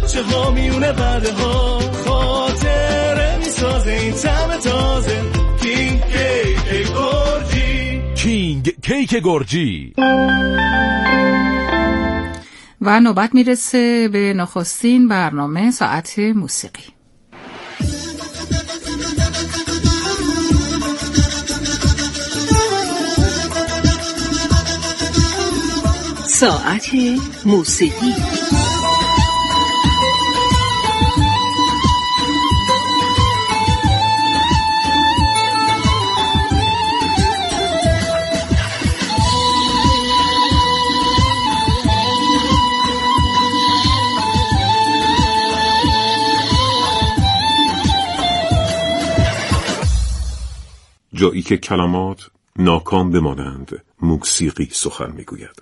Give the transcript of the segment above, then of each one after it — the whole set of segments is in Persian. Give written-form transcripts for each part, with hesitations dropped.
بچه ها میونه بعده ها خاطره میسازه این طعم تازه کینگ کیک گرجی. کینگ کیک گرجی. و نوبت میرسه به نخستین برنامه ساعت موسیقی. ساعت موسیقی. جایی که کلمات ناکام بمانند موسیقی سخن میگوید.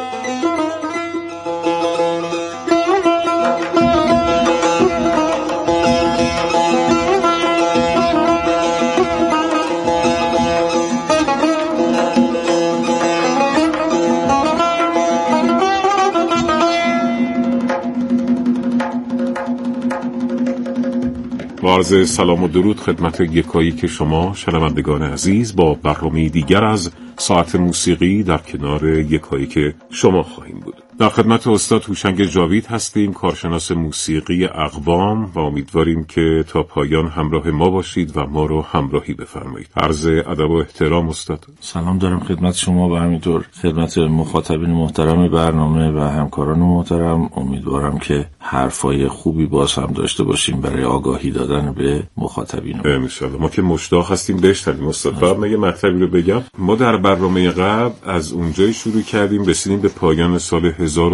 عرض سلام و درود خدمت یکایی که شما شنوندگان عزیز با برنامه دیگر از ساعت موسیقی در کنار یکایی که شما خواهیم بود. در خدمت استاد هوشنگ جاوید هستیم، کارشناس موسیقی اقوام، و امیدواریم که تا پایان همراه ما باشید و ما رو همراهی بفرمایید. عرض ادب و احترام استاد. سلام دارم خدمت شما و همینطور خدمت مخاطبین محترم برنامه و همکاران محترم. امیدوارم که حرفای خوبی باز هم داشته باشیم برای آگاهی دادن به مخاطبین. ان شاء الله. ما که مشتاق هستیم بشنویم استاد. بعد یه مطلبی رو بگم. ما در برنامه قبل از اونجایی شروع کردیم رسیدیم به پایان سال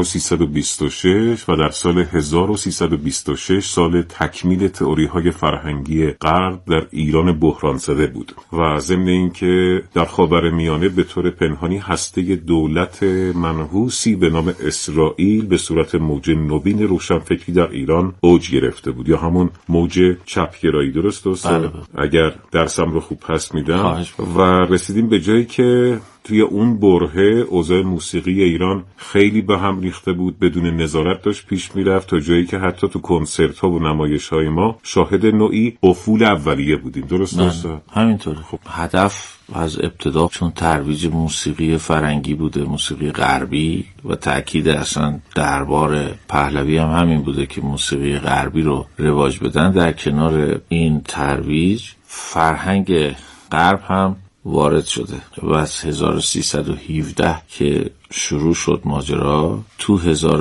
1326 و در سال 1326 سال تکمیل تئوری‌های فرهنگی غرب در ایران بحران زده بود و ضمن اینکه در خاورمیانه به طور پنهانی هسته دولت منحوسی به نام اسرائیل به صورت موج نوین روشنفکری در ایران اوج گرفته بود، یا همون موج چپگرایی. درست استاد؟ اگر درسم رو خوب پس میدم. و رسیدیم به جایی که توی اون برهه اوضاع موسیقی ایران خیلی به هم ریخته بود، بدون نظارت داشت پیش میرفت، تا جایی که حتی تو کنسرت ها و نمایش های ما شاهد نوعی افول اولیه بودیم. درست است؟ همینطوره. خب هدف از ابتدا چون ترویج موسیقی فرنگی بوده، موسیقی غربی، و تأکید اصلا دربار پهلوی هم همین بوده که موسیقی غربی رو رواج بدن. در کنار این ترویج فرهنگ غرب هم وارد شده و از 1317 که شروع شد ماجرا، تو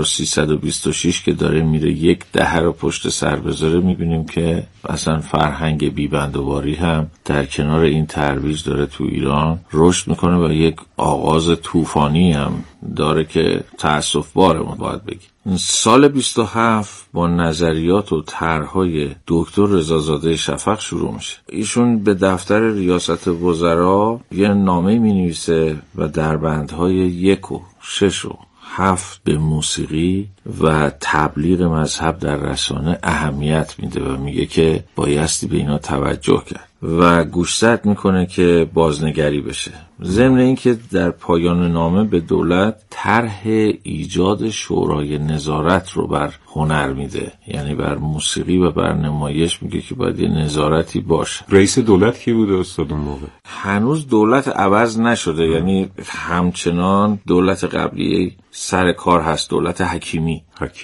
1326 که داره میره یک دهه رو پشت سر بذاره، میبینیم که اصلا فرهنگ بیبندواری هم در کنار این ترویج داره تو ایران رشد میکنه و یک آغاز طوفانی هم داره که تأسف باره ما باید بگیم. سال 27 با نظریات و طرحهای دکتر رضازاده شفق شروع میشه. ایشون به دفتر ریاست وزرا یه نامه مینویسه و در بندهای 1 و 6 و 7 به موسیقی و تبلیغ مذهب در رسانه اهمیت میده و میگه که بایستی به اینا توجه کرد و گوشزد میکنه که بازنگری بشه. ضمن اینکه در پایان نامه به دولت طرح ایجاد شورای نظارت رو بر هنر میده، یعنی بر موسیقی و بر نمایش میگه که باید یه نظارتی باشه. رئیس دولت کی بوده استاد اون موقع؟ هنوز دولت عوض نشده، یعنی همچنان دولت قبلی سر کار هست، دولت حکیمی.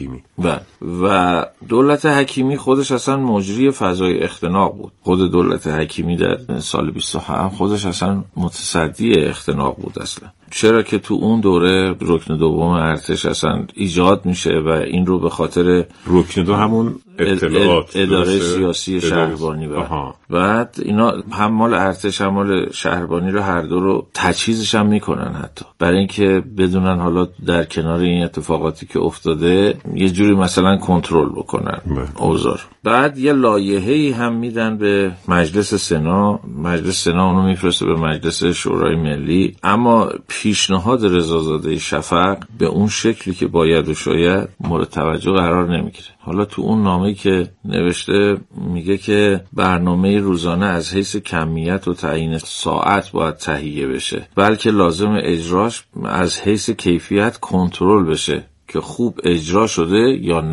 و دولت حکیمی خودش اصلا مجری فضای اختناق بود. خود دولت حکیمی در سال 27 خودش اصلا متصدی اختناق بود اصلا. چرا که تو اون دوره رکن دوم ارتش اصلا ایجاد میشه و این رو به خاطر رکن دو همون اطلاعات اداره سیاسی شهربانی بعد اینا هم مال ارتش هم مال شهربانی رو هر دو رو تجهیزش هم میکنن، حتی برای اینکه بدونن حالا در کنار این اتفاقاتی که افتاده یه جوری مثلا کنترل بکنن اوضاع. بعد یه لایحه‌ای هم میدن به مجلس سنا، مجلس سنا اونو میفرسته به مجلس شورای ملی، اما پیشنهاد رضازاده شفق به اون شکلی که باید و شاید مورد توجه قرار نمیگیره. حالا تو اون نامه‌ای که نوشته میگه که برنامه روزانه از حیث کمیت و تعیین ساعت باید تهیه بشه، بلکه لازم اجراش از حیث کیفیت کنترل بشه که خوب اجرا شده یا نه.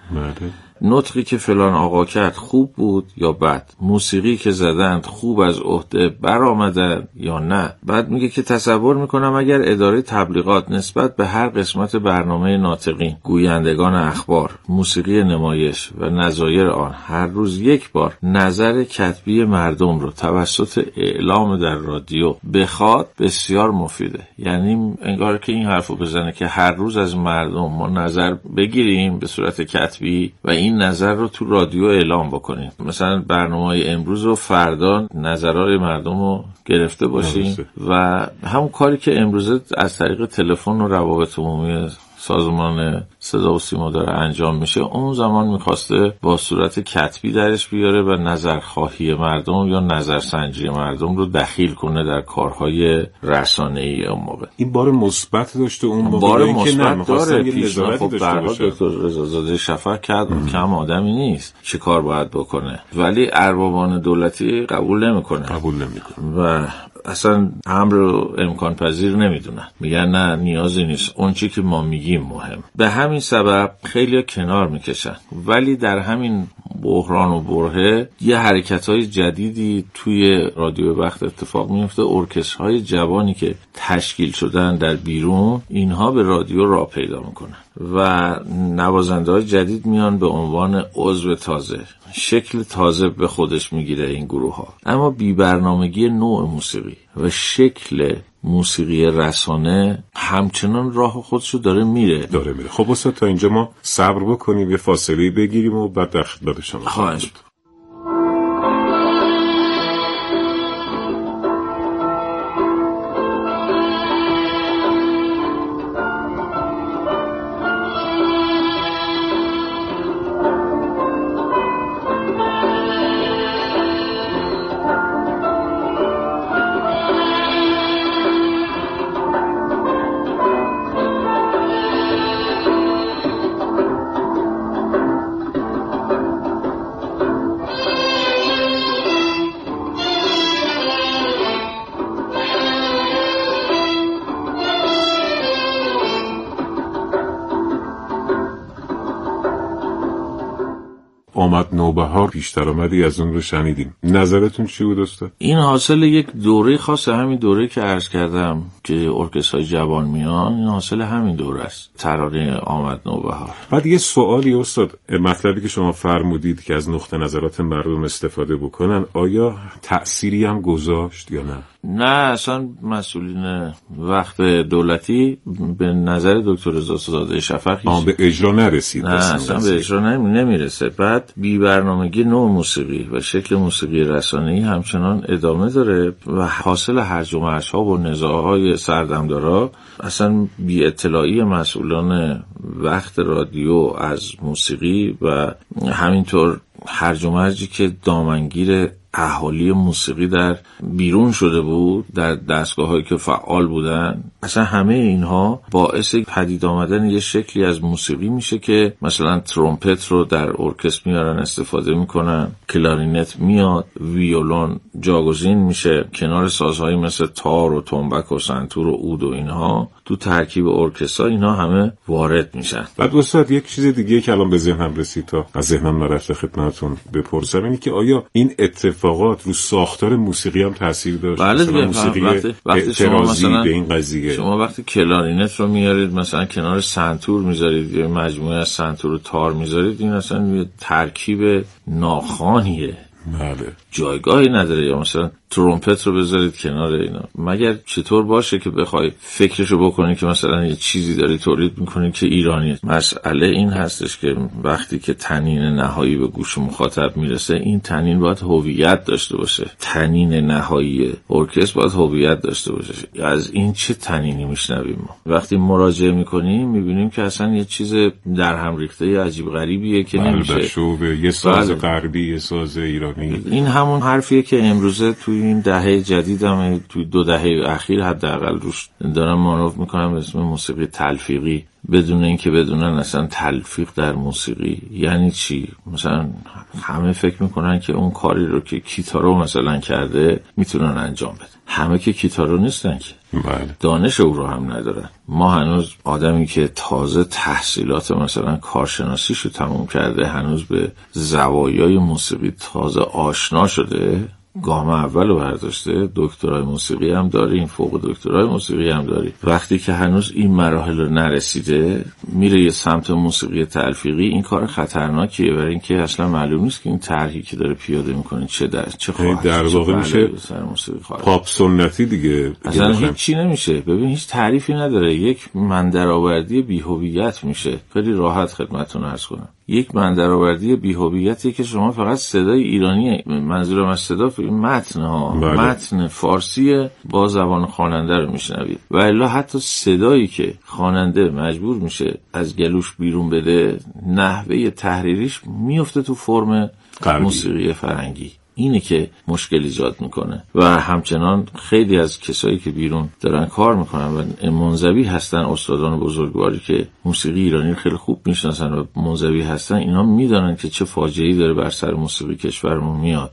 بله. نطقی که فلان آقا کرد خوب بود یا بد، موسیقی که زدند خوب از عهده برآمدند یا نه. بعد میگه که تصور میکنم اگر اداره تبلیغات نسبت به هر قسمت برنامه ناطقین، گویندگان اخبار، موسیقی نمایش و نظایر آن هر روز یک بار نظر کتبی مردم رو توسط اعلام در رادیو بخواد، بسیار مفیده. یعنی انگار که این حرفو بزنه که هر روز از مردم ما نظر بگیریم به صورت کتبی و این نظر رو تو رادیو اعلام بکنیم. مثلا برنامه‌های امروز و فردا نظرهای مردم رو گرفته باشیم و همون کاری که امروز از طریق تلفن و روابط عمومی سازمان صدا و سیما داره انجام میشه، اون زمان میخواسته با صورت کتبی درش بیاره و نظرخواهی مردم یا نظرسنجی مردم رو دخیل کنه در کارهای رسانه‌ای اون موقع. این بار مثبت داشته اون موقع، بار مثبت داره. پیشنهاد خب برها دکتر رضازاده شفق کرد، کم آدمی نیست، چه کار باید بکنه، ولی اربابان دولتی قبول نمیکنه و اصلا امر رو امکان پذیر نمیدونن، میگن نه نیازی نیست، اون چی که ما میگیم مهم. به همین سبب خیلی کنار میکشن. ولی در همین بحران و برهه یه حرکت‌های جدیدی توی رادیو وقت اتفاق میفته. ارکسترهای جوانی که تشکیل شدن در بیرون، اینها به رادیو راه پیدا میکنن و نوازنده‌های جدید میان به عنوان عضو تازه، شکل تازه به خودش میگیره این گروه ها. اما بی برنامگی نوع موسیقی و شکل موسیقی رسانه همچنان راه خودشو داره میره. خب استاد تا اینجا ما صبر بکنیم، یه فاصله بگیریم و بعد در خدمت شما خواهش. آمد نوبهار، بیشتر آمدی از اون رو شنیدیم. نظرتون چی بود استاد؟ این حاصل یک دوره خاصه، همین دوره که عرض کردم که ارکسترهای جوان میان، این حاصل همین دوره است، ترانه آمد نوبهار. بعد یه سوالی استاد، مطلبی که شما فرمودید که از نقطه نظرات مردم استفاده بکنن، آیا تأثیری هم گذاشت یا نه؟ نه، اصلا مسئولین وقت دولتی به نظر دکتر رضازاده شفق به اجرا نرسید. نه اصلا به اجرا نمیرسه. بعد بی برنامگی نوع موسیقی و شکل موسیقی رسانه‌ای همچنان ادامه داره و حاصل هرج و مرج‌ها و نزاع‌های سردمدارا، اصلا بی اطلاعی مسئولان وقت رادیو از موسیقی و همینطور هرج و مرجی که دامنگیر اهالی موسیقی در بیرون شده بود، در دستگاه‌هایی که فعال بودن، اصلا همه اینها باعث پدید آمدن یه شکلی از موسیقی میشه که مثلا ترومپت رو در ارکستر میارن استفاده میکنن، کلارینت میاد، ویولون جاگزین میشه کنار سازهایی مثل تار و تنبک و سنتور و عود و اینها تو ترکیب ارکستر، اینها همه وارد میشن. بعد استاد یک چیز دیگه که الان به ذهنم رسید تا از ذهنم نرفته خدمتتون بپرسم، اینه که آیا این اتفاقات رو ساختار موسیقی هم تاثیر داشت؟ بله دیگه، وقتی شما مثلا به این قضیه شما وقتی کلارینت رو میارید مثلا کنار سنتور میذارید، یه مجموعه از سنتور و تار میذارید، این اصلا یه ترکیب ناخوانیه. بله. جایگاهی نداره. یا مثلا ترومپت رو بذارید کنار اینا، مگر چطور باشه که بخوای فکرشو بکنی که مثلا یه چیزی داری تولید میکنی که ایرانیه. مسئله این هستش که وقتی که طنین نهایی به گوش مخاطب میرسه، این طنین باید هویت داشته باشه. طنین نهایی ارکستر باید هویت داشته باشه. از این چه طنینی میشنویم ما؟ وقتی مراجعه میکنیم میبینیم که اصلا یه چیز در هم ریخته عجیب غریبیه که نمیشه. یه ساز غربی، یه ساز ایرانی. این همون حرفیه که امروزه توی این دهه جدیدم توی 2 دهه اخیر حداقل روش دارم مانور میکنم به اسم موسیقی تلفیقی، بدون اینکه بدونن اصلا تلفیق در موسیقی یعنی چی. مثلا همه فکر میکنن که اون کاری رو که کیتارو مثلا کرده میتونن انجام بده. همه که کیتارو نیستن که، دانش او رو هم ندارن. ما هنوز آدمی که تازه تحصیلات مثلا کارشناسیشو تموم کرده، هنوز به زوایای موسیقی تازه آشنا شده، گام اول رو برداشته، دکترای موسیقی هم داریم، فوق دکترای موسیقی هم داریم. وقتی که هنوز این مراحل رو نرسیده میره یه سمت موسیقی تلفیقی، این کار خطرناکیه، برای اینکه اصلا معلوم نیست که این طرحی که داره پیاده میکنه چه خواهد، در واقع میشه پاپ سنتی دیگه، اصلا هیچ چی نمیشه. ببین هیچ تعریفی نداره، یک مندرآوردی بی‌هویت میشه. خیلی راحت خدمتتون عرض کنم، یک مندرآوردی بی‌هویتی که شما فقط صدای ایرانی، منظورم از صدا متن ها، متن فارسی با زبان خواننده رو میشنوید، و الا حتی صدایی که خواننده مجبور میشه از گلوش بیرون بده، نحوه تحریریش میفته تو فرم موسیقی فرنگی. اینه که مشکل ایجاد میکنه. و همچنان خیلی از کسایی که بیرون دارن کار میکنن و منزوی هستن، استادان بزرگواری که موسیقی ایرانی خیلی خوب میشناسن و منزوی هستن، اینا میدونن که چه فاجعه‌ای داره بر سر موسیقی کشورمون میاد.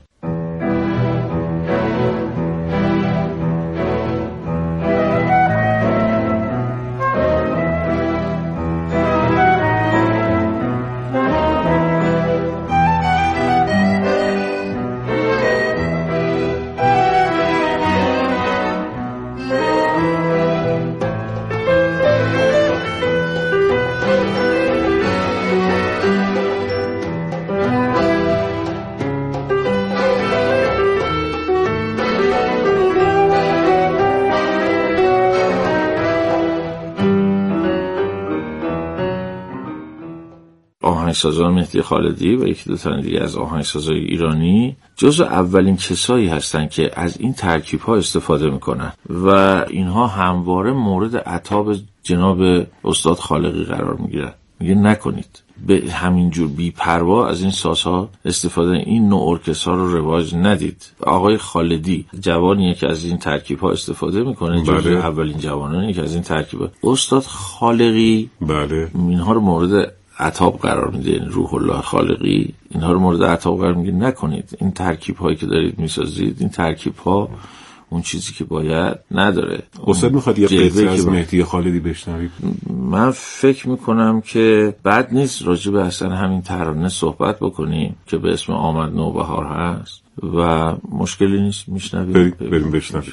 آهنگسازان مهدی خالدی و یکی دو تن دیگه از آهنگسازای ایرانی جزو اولین کسایی هستن که از این ترکیب‌ها استفاده میکنن و اینها همواره مورد عتاب جناب استاد خالقی قرار میگیرن. میگه نکنید، به همین جور بی‌پروا از این سازها استفاده، این نوع ارکسترها رو رواج ندید. آقای خالدی جوانیه که از این ترکیب‌ها استفاده میکنه، جزو اولین جوانانی که از این ترکیب‌ها. استاد خالقی اینها رو مورد عتاب قرار میده، روح الله خالقی اینها رو مورد عتاب قرار میده. نکنید، این ترکیب هایی که دارید میسازید، این ترکیب ها اون چیزی که باید نداره. استاد میخواد یه قطعه از مهدی خالدی بشنوید؟ من فکر میکنم که بد نیست راجع به اصلا همین ترانه صحبت بکنیم که به اسم آمد نوبهار هست و مشکلی نیست. میشنویم، بریم بشنویم.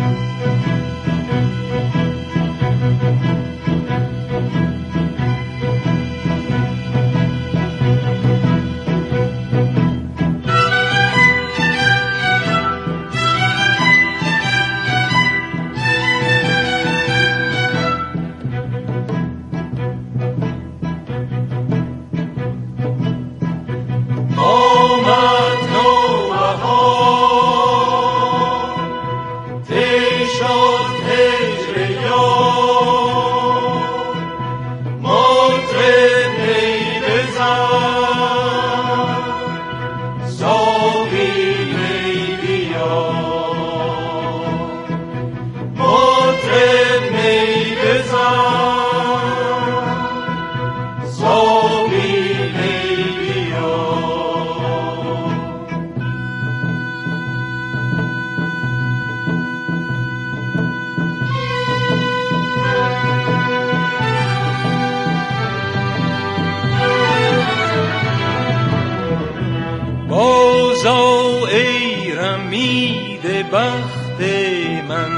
بخت من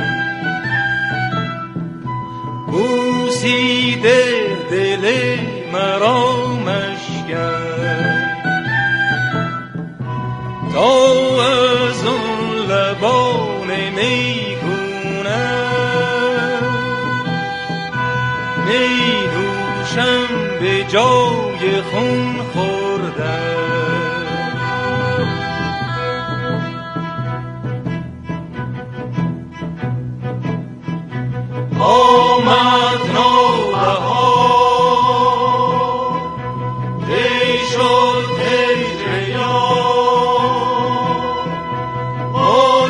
بوسیده دل مرا مشکن تا از اون لبان میگونم می نوشم به جای خون خوردن. آمد نوبهار دی شد هجر یار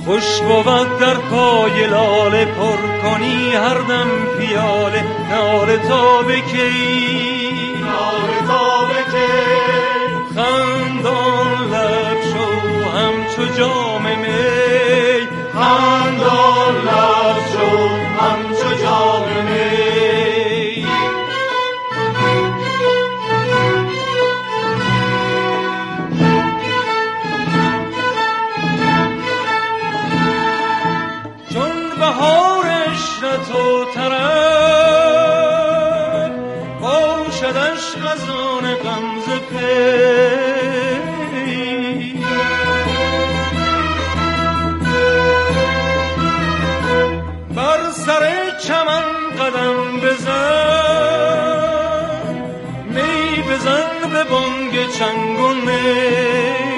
خوش بود در پای لاله پر کنی هر دم پیاله ناله تا بکی خندان لب شو همچو جام می خندان لب شو همچو جام می تو طرف باشدش غزان غمزه پی بر سر چمن قدم بزن می بزن به بانگ چنگ و نی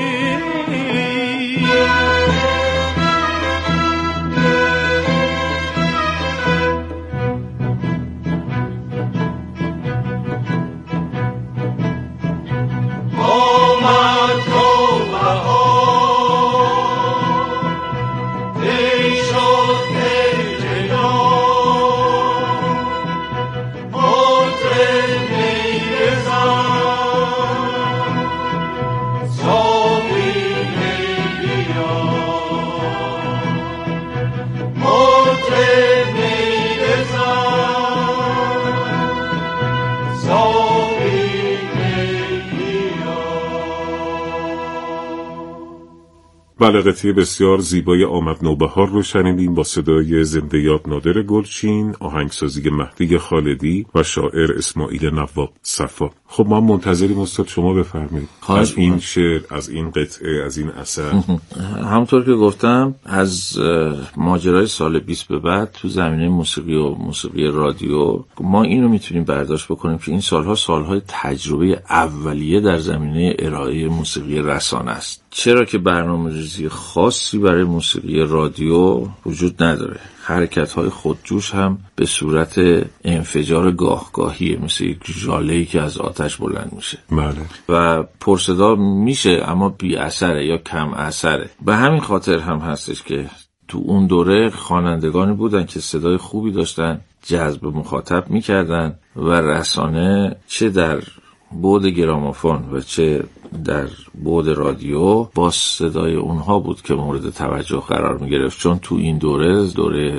بله، قطعه بسیار زیبای آمد نوبهار رو شنیدیم با صدای زنده یاد نادر گلچین، آهنگسازی مهدی خالدی و شاعر اسماعیل نواب صفا. خب ما منتظریم استاد شما بفرمایید از این شعر، از این قطعه، از این اثر. همونطور که گفتم از ماجرای سال 20 به بعد تو زمینه موسیقی و موسیقی رادیو ما اینو میتونیم برداشت بکنیم که این سالها سالهای تجربه اولیه در زمینه ارائه موسیقی رسانه است. چرا که برنامه‌ریزی خاصی برای موسیقی رادیو وجود نداره. حرکت‌های خودجوش هم به صورت انفجار گاهگاهیه، مثل یک ژاله‌ای که از آتش بلند میشه. بله. و پرصدا میشه اما بی اثره یا کم اثره. به همین خاطر هم هستش که تو اون دوره خوانندگانی بودن که صدای خوبی داشتن، جذب مخاطب میکردن و رسانه چه در بعد گرامافون و چه در بعد رادیو با صدای اونها بود که مورد توجه قرار می گرفت. چون تو این دوره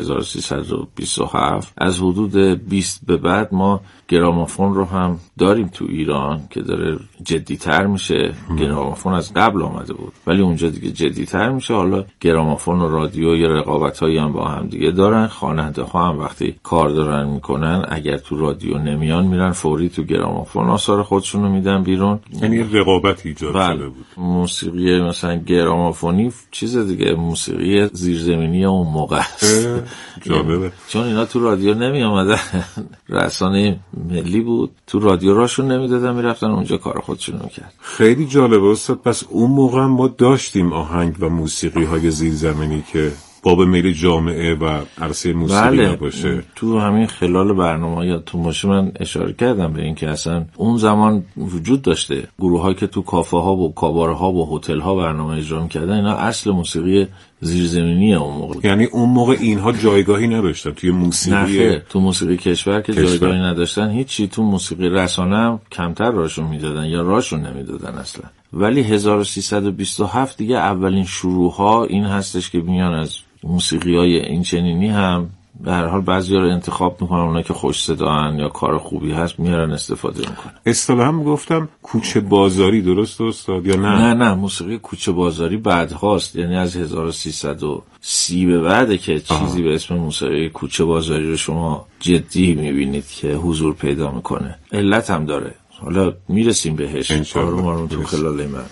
1327 از حدود 20 به بعد ما گرامافون رو هم داریم تو ایران که داره جدی‌تر میشه. گرامافون از قبل آمده بود ولی اونجا دیگه جدی‌تر میشه. حالا گرامافون و رادیو یه رقابتایی هم با هم دیگه دارن. خواننده ها هم وقتی کار دارن میکنن اگر تو رادیو نمیان میرن فوری تو گرامافون آثار خودشونو میدن بیرون. یعنی رقابت ایجاد شده بود. موسیقی مثلا گرامافونی چیز دیگه، موسیقی زیرزمینی اون موقع است. جالبه. چون اینا تو رادیو نمی آمدن، رسانه ملی بود، تو رادیو راشون نمیدادن، میرفتن اونجا کار خودشونو میکرد. خیلی جالبه استاد. پس اون موقع ما داشتیم آهنگ و موسیقی های زیرزمینی که باب میل جامعه و عرصه موسیقی نباشه. تو همین خلال برنامه یادتون باشه من اشاره کردم به این که اصلا اون زمان وجود داشته گروهایی که تو کافه ها و کاباره ها و هتل ها برنامه اجرا می‌کردن. اینا اصل موسیقی زیرزمینی اون موقع. یعنی اون موقع اینها جایگاهی نداشتن توی موسیقی. نه، تو موسیقی کشور که جایگاهی نداشتن، هیچی. تو موسیقی رسانه هم کمتر راشون میدادن یا راشون نمیدادن اصلا. ولی 1327 دیگه اولین شروع ها این هستش که میان از موسیقیای این چنینی هم به هر حال بعضیا رو انتخاب میکنن، اونا که خوش صداان یا کار خوبی هست میارن استفاده میکنن. اصطلاحاً گفتم کوچه بازاری، درست استاد یا نه؟ نه موسیقی کوچه بازاری بعدهاست، یعنی از 1330 به بعده که چیزی به اسم موسیقی کوچه بازاری رو شما جدی میبینید که حضور پیدا میکنه. علت هم داره، حالا میرسیم بهش. آروم آروم تو خلال من.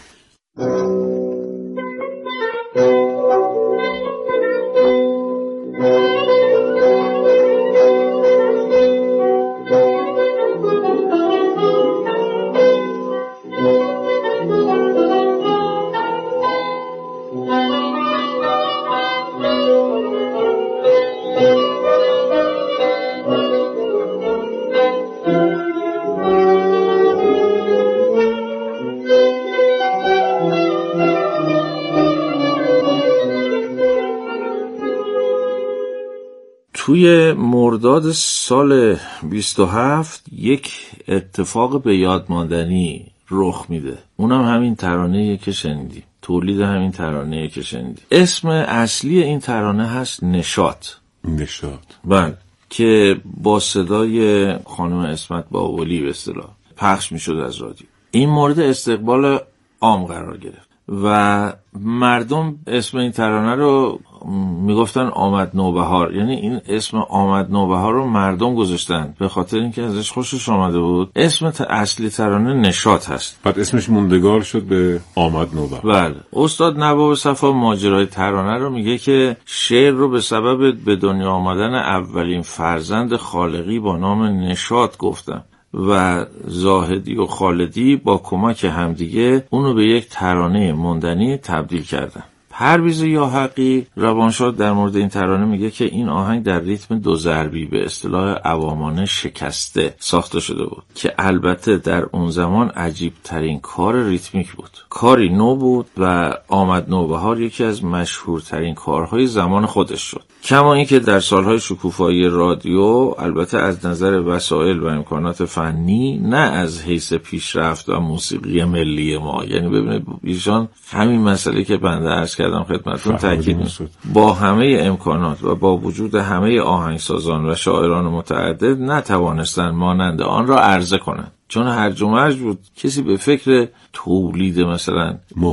توی مرداد سال 27 یک اتفاق به یاد ماندنی رخ میده، اونم همین ترانه‌ای که شنیدیم، تولید همین ترانه‌ای که شنیدیم. اسم اصلی این ترانه هست نشاط. بله، که با صدای خانم اسمت باولی به اصطلاح پخش میشد از رادیو. این مورد استقبال عام قرار گرفت و مردم اسم این ترانه رو میگفتن آمد نوبهار. یعنی این اسم آمد نوبهار رو مردم گذاشتن به خاطر اینکه ازش خوشش آمده بود. اسم اصلی ترانه نشاط هست، بعد اسمش موندگار شد به آمد نوبهار. بله. استاد نواب صفا ماجرای ترانه رو میگه که شعر رو به سبب به دنیا آمدن اولین فرزند خالقی با نام نشاط گفتم و زاهدی و خالدی با کمک همدیگه اونو به یک ترانه موندنی تبدیل کردن. پرویز یاحقی روانشاد در مورد این ترانه میگه که این آهنگ در ریتم دو ضربی به اصطلاح عوامانه شکسته ساخته شده بود که البته در اون زمان عجیب ترین کار ریتمیک بود، کاری نو بود و آمد نوبهار یکی از مشهورترین کارهای زمان خودش شد. کما اینکه در سالهای شکوفایی رادیو البته از نظر وسایل و امکانات فنی، نه از حیث پیشرفت و موسیقی ملی ما، یعنی ببینید ایشان همین مسئله که بنده عرض کردم خدمتتون تاکید می‌کنم، با همه امکانات و با وجود همه آهنگسازان و شاعران متعدد نتوانستند مانند آن را عرضه کنند، چون هرج و مرج بود. کسی به فکر تولید مثلا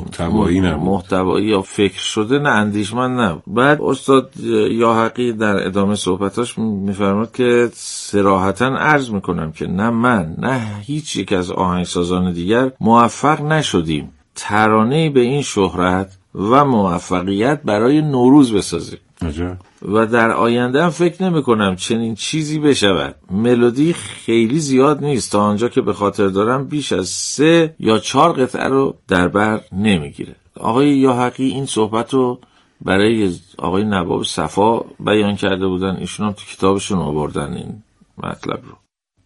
محتوایی یا فکر شده نه، اندیشمند نه. بعد استاد یاحقی در ادامه صحبتاش میفرماد که صراحتاً عرض میکنم که نه من نه هیچ یک از آهنگسازان دیگر موفق نشدیم ترانه‌ای به این شهرت و موفقیت برای نوروز بسازیم و در آینده هم فکر نمی کنم چنین چیزی بشود. ملودی خیلی زیاد نیست، تا آنجا که به خاطر دارم بیش از 3 یا 4 قطعه رو در بر نمیگیره. آقای یاحقی این صحبت رو برای آقای نواب صفا بیان کرده بودن، ایشون هم تو کتابشون آوردن این مطلب رو.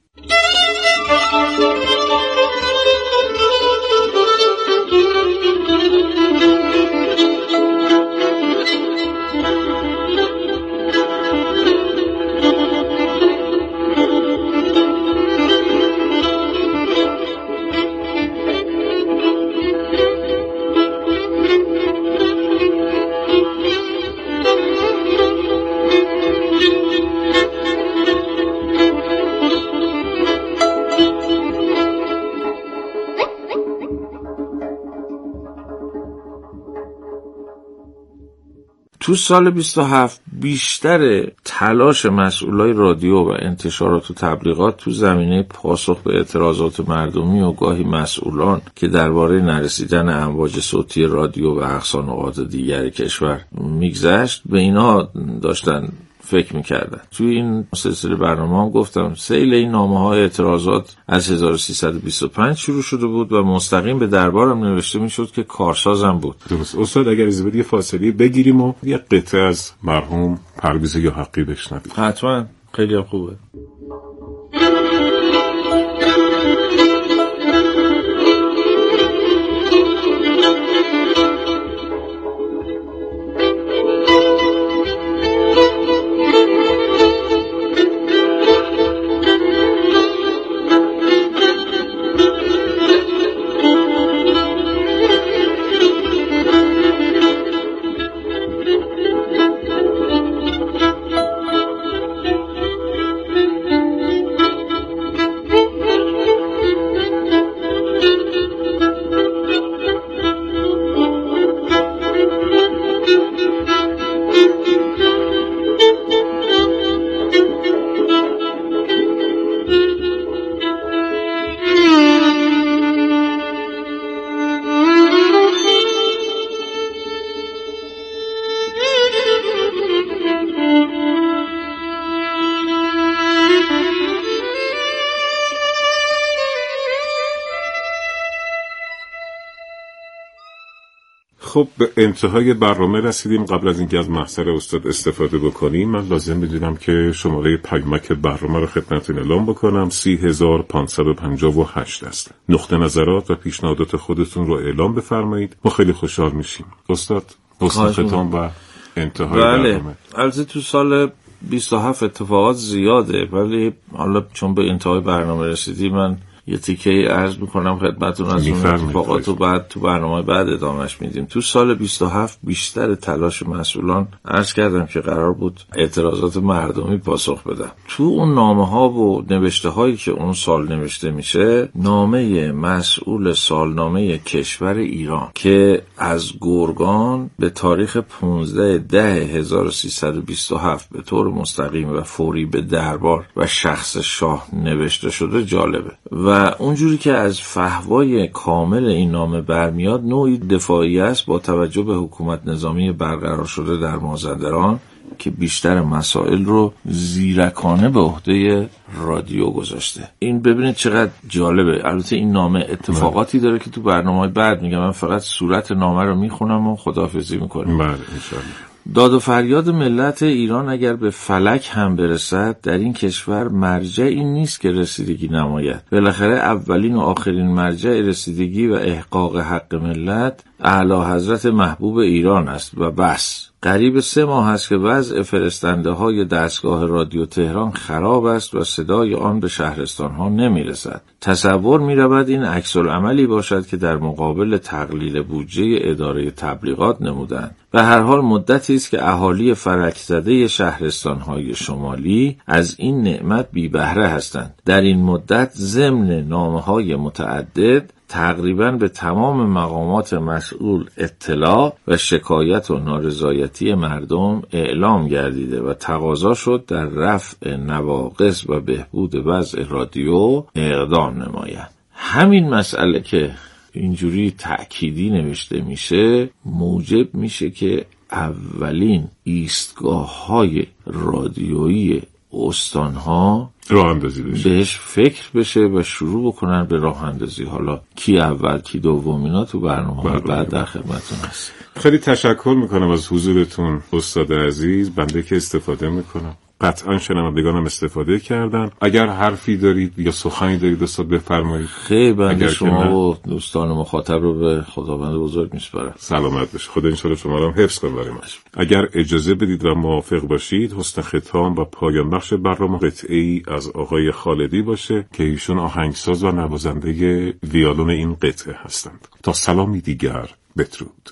تو سال 27 بیشتر تلاش مسئولای رادیو و انتشارات و تبلیغات تو زمینه پاسخ به اعتراضات مردمی و گاهی مسئولان که درباره نرسیدن امواج صوتی رادیو و اقصا نقاط دیگر کشور میگذشت به اینا داشتن فکر میکردن. توی این سلسله برنامه هم گفتم سیل این نامه‌های اعتراضات از 1325 شروع شده بود و مستقیم به دربارم نوشته میشد که کارسازم بود. درست. استاد اگر از بدی فاصله بگیریم و یک قطعه از مرحوم پرویز یاحقی بشنویم. حتما، خیلی خوبه. خب به انتهای برنامه رسیدیم. قبل از اینکه از محضر استاد استفاده بکنیم من لازم می‌دونم که شماره پیامک برنامه رو خدمتتون اعلام بکنم. 30558 است. نقطه نظرات و پیشنهادات خودتون رو اعلام بفرمایید. ما خیلی خوشحال میشیم. استاد حسن ختام و انتهای برنامه. البته تو سال 27 اتفاقات زیاده، ولی حالا چون به انتهای برنامه رسیدی من یه تیکه عرض میکنم خدمتتون از اون اتفاقات رو بعد تو برنامه بعد ادامهش میدیم. تو سال 27 بیشتر تلاش مسئولان عرض کردم که قرار بود اعتراضات مردمی پاسخ بدن. تو اون نامه ها و نوشته هایی که اون سال نوشته میشه، نامه مسئول سالنامه کشور ایران که از گرگان به تاریخ 15/10/1327 به طور مستقیم و فوری به دربار و شخص شاه نوشته شده جالبه و اونجوری که از فحوای کامل این نامه برمیاد نوعی دفاعی است با توجه به حکومت نظامی برقرار شده در مازندران که بیشتر مسائل رو زیرکانه به عهده رادیو گذاشته. این ببینید چقدر جالبه. البته این نامه اتفاقاتی داره که تو برنامه بعد میگم، من فقط صورت نامه رو میخونم و خداحافظی میکنیم. بله انشالله. داد و فریاد ملت ایران اگر به فلک هم برسد در این کشور مرجعی نیست که رسیدگی نماید. بالاخره اولین و آخرین مرجع رسیدگی و احقاق حق ملت اعلی حضرت محبوب ایران است و بس. قریب 3 ماه است که وضع فرستنده های دستگاه رادیو تهران خراب است و صدای آن به شهرستان ها نمی رسد. تصور می رود این عکس العملی باشد که در مقابل تقلیل بودجه اداره تبلیغات نمودند. به هر حال مدتی است که اهالی فلک زده شهرستان های شمالی از این نعمت بی بهره هستند. در این مدت ضمن نامه های متعدد تقریباً به تمام مقامات مسئول اطلاع و شکایت و نارضایتی مردم اعلام گردیده و تقاضا شد در رفع نواقص و بهبود وضع رادیو اقدام نمایند. همین مسئله که اینجوری تأکیدی نوشته میشه موجب میشه که اولین ایستگاه‌های رادیویی استان‌ها راه اندازی بشه، بهش فکر بشه و شروع بکنن به راه اندازی. حالا کی اول کی دوم اینا تو برنامه بعد در خدمتتون هست. خیلی تشکر میکنم از حضورتون استاد عزیز. بنده که استفاده میکنم، قطعا شنوندگانم استفاده کردن. اگر حرفی دارید یا سخنی دارید استاد بفرمایید. خیلی بنده شما و دوستان مخاطب رو به خداوند بزرگ میسپارم. سلامت باشید. خدا انشالله شما رو هم حفظ کنه برای ما. اگر اجازه بدید و موافق باشید حسن ختام و پایان بخش برنامه قطعه‌ای از آقای خالدی باشه که ایشون آهنگساز و نوازنده ویولون این قطعه هستند. تا سلامی دیگر، بدرود.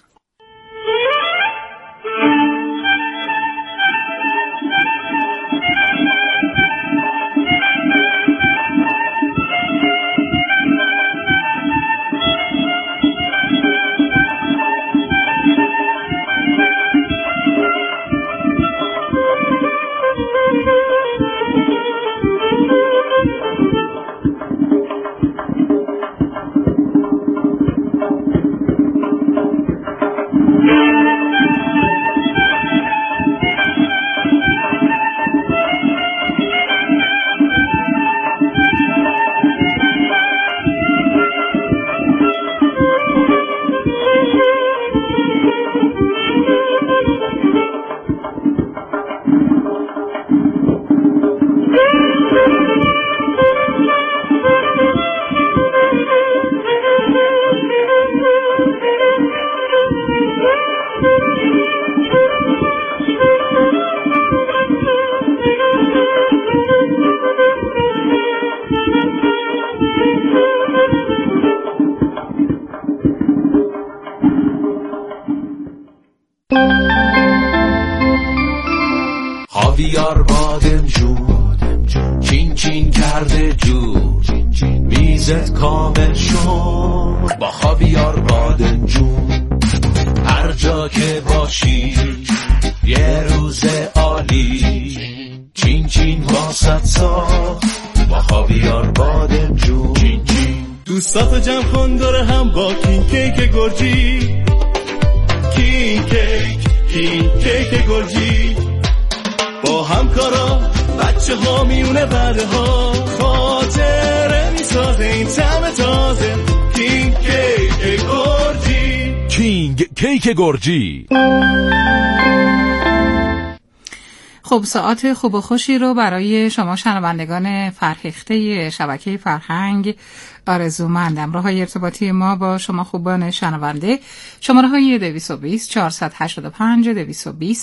خاویار بادمجون چین چین کرده جور میزت کامل شد با خاویار بادمجون. هر جا که باشی یه روز عالی چین چین واسط ساخت با خاویار بادمجون. چین چین دوستاتو جمع کن داره هم با کین کیک گرجی. کین کیک گرجی با همکارا بچه ها میونه بده ها خاطره میسازه این طعم تازه. کینگ کیک گرجی. کینگ کیک گرجی. خب ساعت خوب و خوشی رو برای شما شنوندگان فرهیخته شبکه فرهنگ آرزومندم. راه‌های ارتباطی ما با شما خوبان شنونده: شماره‌های 220 485 220